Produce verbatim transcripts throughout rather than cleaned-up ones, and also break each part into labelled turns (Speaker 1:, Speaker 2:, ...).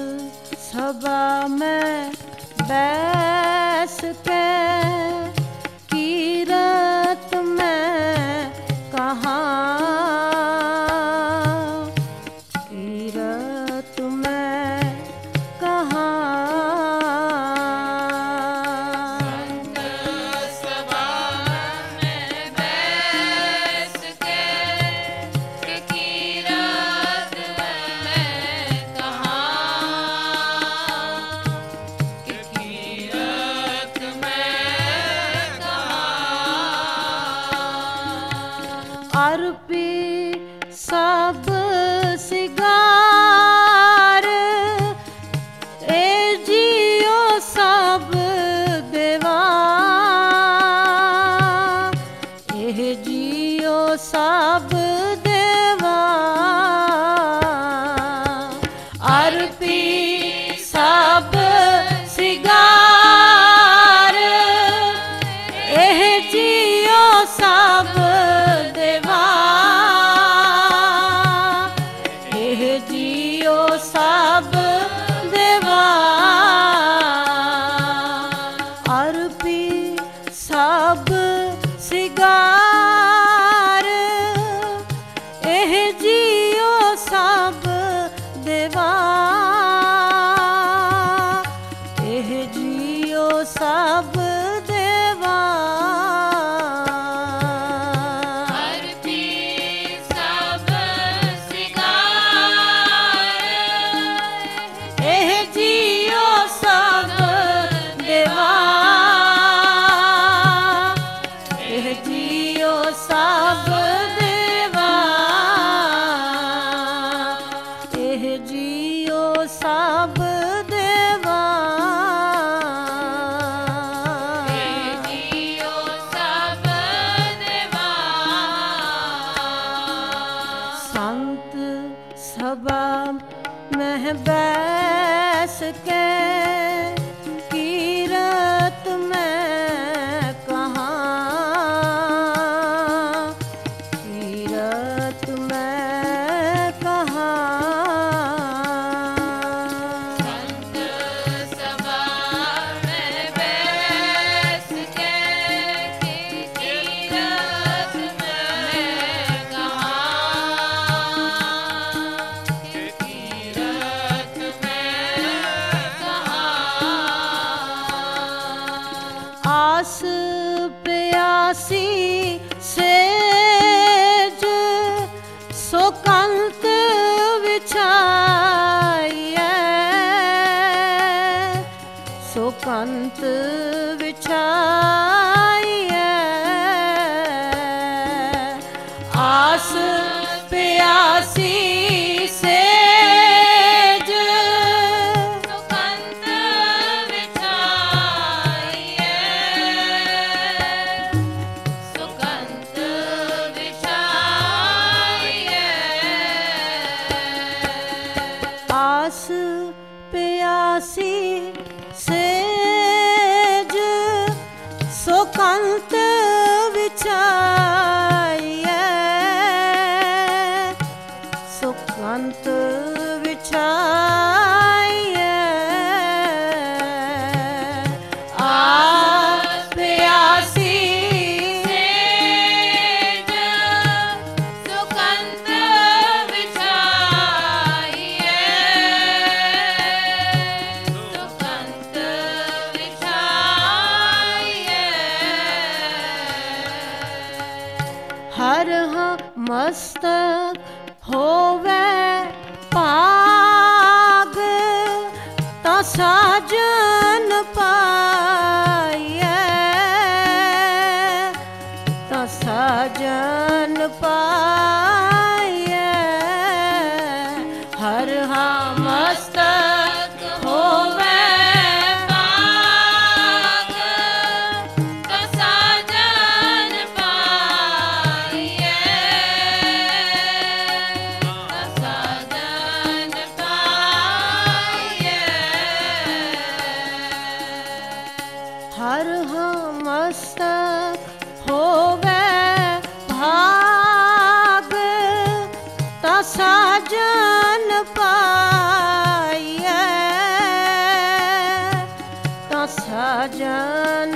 Speaker 1: सभा में बैस के कीरत में कहाँ, कीरत में कहाँ। अर्पी सब सिगार ए जियो सब देवा, ए जियो सब देवा। अर्पी सब सिगार ए जियो सब देवा, ए जियो सब देवा। अर्पी सब सिगार एह जियो सब देवा, एह जियो सब देवा। सब देवा, एह जियो सब देवा, एह जियो सब देवा। संत सभा में बैस के कीरत में आस प्यासी सेज सुकंत विछाइए, सुकंत विछाइए। आस प्यासी सेज सुकंत विछाइए, सुकंत विछाइए। आस प्यासी सेज सुकंत विछाइए, सुकंत विछाइए। आस प्यासी सेज सुकंत विछाइए, सुकंत विछाइए। हर मस्तक होवे पाग ता साजन पाइए, ता साजन पाइए। हर मस्तक होवे पाग ता साजन पाइए, ता साजन पाइए।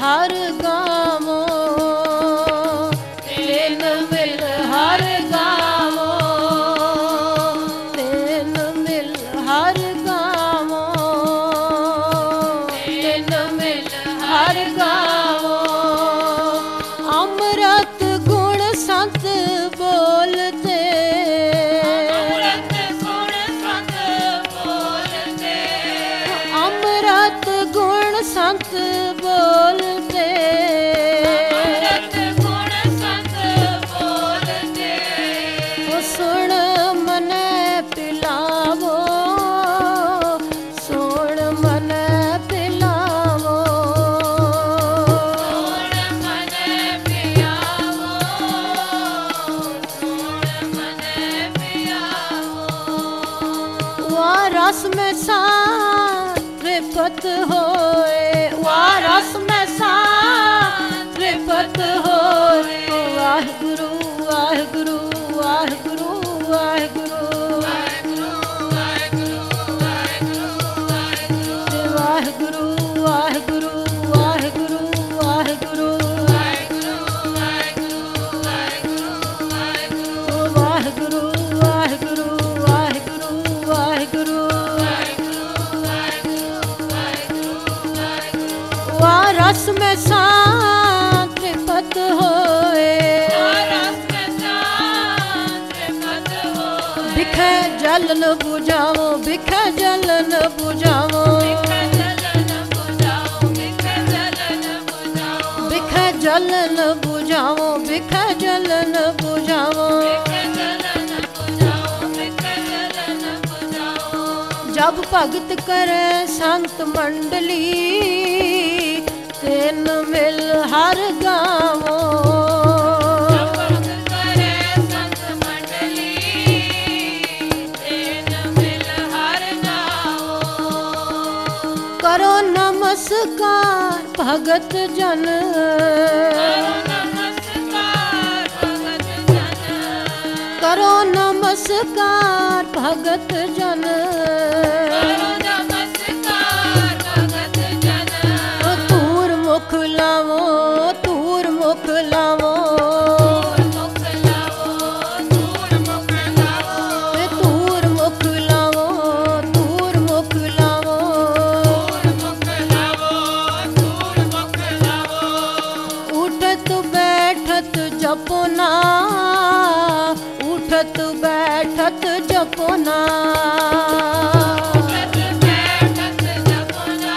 Speaker 1: ਹਰ ਗਾਵੋ, ਤਿਨ ਮਿਲ ਹਰ ਗਾਵੋ, ਤਿਨ ਮਿਲ ਹਰ ਗਾਵੋ, ਤਿਨ ਮਿਲ ਹਰ ਗਾਵੋ। ਅੰਮ੍ਰਿਤ ਗੁਣ ਸੰਤ ਬੋਲਤੇ, ਅੰਮ੍ਰਿਤ ਗੁਣ ਸੰਤ ਬੋਲਤੇ, ਅੰਮ੍ਰਿਤ ਗੁਣ ਸੰਤ ਬੋਲਤੇ। ਸੁਣ ਮਨੈ ਪਿਲਾਵੋ, ਸੁਣ ਮਨੈ ਪਿਲਾਵੋ, ਸੁਣ ਮਨੈ ਪਿਆਵੋ, ਸੁਣ ਮਨੈ ਪਿਆਵੋ। ਵਾ ਰਸ ਮੈਂ ਸਾ ਤ੍ਰਿਪਤ ਹੋਏ, ਵਾ ਰਸ ਮੈਂ ਸਾ ਤ੍ਰਿਪਤ ਹੋਏ। ਵਾਹਿਗੁਰੂ ਵਾਹਿਗੁਰੂ ਵਾਹਿਗੁਰੂ ਵਾਹਿਗੁਰੂ ਵਾਹਿਗੁਰੂ ਵਾਹਿਗੁਰੂ ਵਾਹਿਗੁਰੂ ਵਾਹਿਗੁਰੂ ਵਾਹਿਗੁਰੂ ਵਾਹਿਗੁਰੂ ਵਾਹਿਗੁਰੂ ਵਾਹਿਗੁਰੂ ਵਾਹਿਗੁਰੂ। ਵਾ ਰਸ ਮੈਂ ਸਾ ਤ੍ਰਿਪਤ ਹੋਏ, ਬਿਖੈ ਜਲ ਨ ਬੁਝਾਵੋ, ਬਿਖੈ ਜਲ ਨ ਬੁਝਾਵੋ, ਬਿਖੈ ਜਲ ਨ ਬੁਝਾਵੋ, ਬਿਖੈ ਜਲ ਨ ਬੁਝਾਵੋ। ਜਬ ਭਗਤ ਕਰੈ ਸੰਤ ਮੰਡਲੀ, ਤਿਨ ਮਿਲ ਹਰ ਗਾਵੋ, ਜਬ ਭਗਤ ਕਰੈ ਸੰਤ ਮੰਡਲੀ, ਤਿਨ ਮਿਲ ਹਰ ਗਾਵੋ। ਕਰੋ ਨਮਸਕਾਰ ਭਗਤ ਜਨ, ਕਰੋ ਨਮਸਕਾਰ ਭਗਤ ਜਨ, ਕਰੋ ਨਮਸਕਾਰ ਭਗਤ ਜਨ। ਤੂਰ ਮੁਖ ਲਾਵੋ, ਤੂਰ ਮੁਖ ਲਾਵੋ, ਤੂਰ ਮੁਖ ਲਾਵੋ, ਤੂਰ ਮੁਖ ਲਾਵੋ, ਤੂਰ ਮੁਖ ਲਾਵੋ, ਤੂਰ ਮੁਖ ਲਾਵੋ, ਤੂਰ ਮੁਖ ਲਾਵੋ, ਤੂਰ ਮੁਖ ਲਾਵੋ। ਉਠਤ ਬੈਠਤ ਜਪੋ ਨਾ, ਉਠਤ ਬੈਠਤ ਜਪੋ ਨਾ, ਉਠਤ ਬੈਠਤ ਜਪੋ ਨਾ,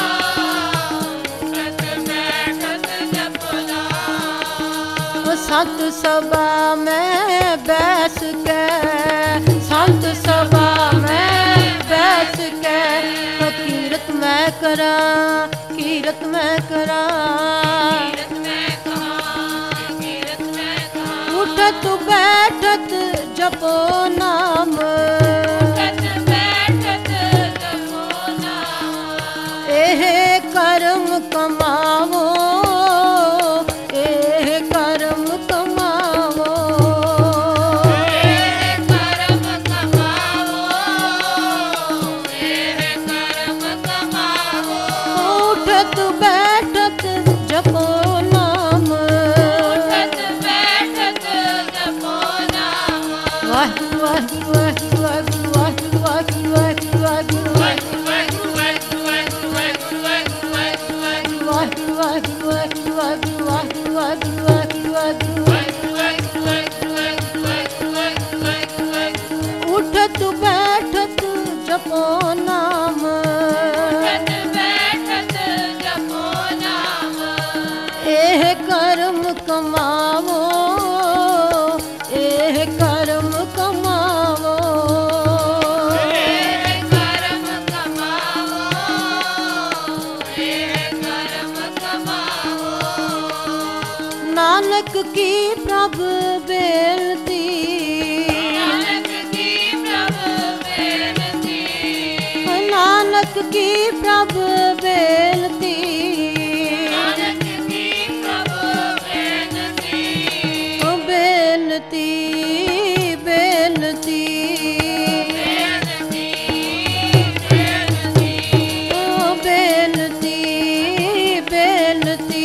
Speaker 1: ਉਠਤ ਬੈਠਤ ਜਪੋ ਨਾ। ਸੰਤ ਸਭਾ ਮੈਂ ਬੈਸ ਕੇ, ਸੰਤ ਸਭਾ ਮੈਂ ਬੈਸ ਕੇ, ਕੀਰਤ ਮੈਂ ਕਰਾਂ, ਕੀਰਤ ਮੈਂ ਕਰਾਂ, ਕੀਰਤ ਮੈਂ ਕਰਾਂ, ਕੀਰਤ ਮੈਂ ਕਰਾਂ। ਉਠਤ ਬੈਠਤ ਜਪੋ ਨਾਮ, ਉਠਤ ਬੈਠਤ ਜਪੋ ਨਾਮ। ਇਹ ਕਰਮ ਕਮਾਵੋ, ਇਹ ਕਰਮ ਕਮਾਵੋ, ਇਹ ਕਰਮ ਕਮਾਵੋ, ਇਹ ਕਰਮ ਕਮਾਵੋ। ਉਠਤ ਬੈਠਤ ਜਪੋ ਨਾਮ, ਉਠਤ ਬੈਠਤ ਜਪੋ ਨਾਮ। ਵਾਹਿਗੁਰੂ ਵਾਹਿਗੁਰੂ ਵਾਹਿਗੁਰੂ ਵਾਹਿਗੁਰੂ ਵਾਹਿਗੁਰੂ ਵਾਹਿਗੁਰੂ ਵਾਹਿਗੁਰੂ ਵਾਹਿਗੁਰੂ ਵਾਹਿਗੁਰੂ ਵਾਹਿਗੁਰੂ ਵਾਹਿਗੁਰੂ ਵਾਹਿਗੁਰੂ ਵਾਹਿਗੁਰੂ ਵਾਹਿਗੁਰੂ ਵਾਹਿਗੁਰੂ ਵਾਹਿਗੁਰੂ ਵਾਹਿਗੁਰੂ। ਉਠਤ ਬੈਠਤ ਜਪੋ ਨਾਮ, ਉਠਤ ਬੈਠਤ ਜਪੋ ਨਾਮ। ਇਹ ਕਰਮ ਕਮਾਵੋ, ਇਹ ਕਰਮ ਕਮਾਵੋ, ਇਹ ਕਰਮ ਕਮਾਵੋ, ਇਹ ਕਰਮ ਕਮਾਵੋ। ਨਾਨਕ ਕੀ ਪ੍ਰਭ ਬੇਨਤੀ, ਨਾਨਕ ਕੀ ਪ੍ਰਭ ਬੇਨਤੀ, ਨਾਨਕ ਕੀ ਪ੍ਰਭ ਬੇਨਤੀ, ਨਾਨਕ ਕੀ ਪ੍ਰਭ ਬੇਨਤੀ। ਬੇਨਤੀ ਬੇਨਤੀ ਬੇਨਤੀ ਬੇਨਤੀ, ਬੇਨਤੀ ਬੇਨਤੀ